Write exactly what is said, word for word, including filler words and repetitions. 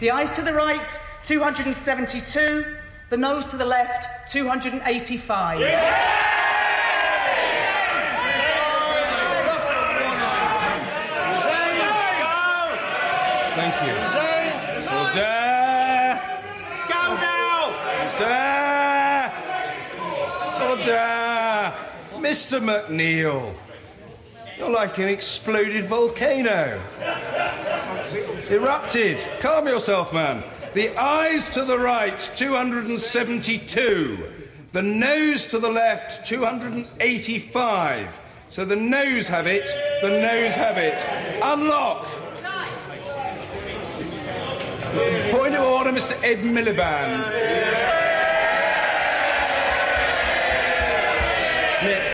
The ayes to the right, two hundred seventy-two. The noes to the left, two hundred eighty-five. Yeah! Thank you. Order! Go now! Order! Order! Mister McNeil, you're like an exploded volcano. Erupted. Calm yourself, man. The ayes to the right, two hundred seventy-two. The noes to the left, two hundred eighty-five. So the noes have it, the noes have it. Unlock! Point of order, Mister Ed Miliband.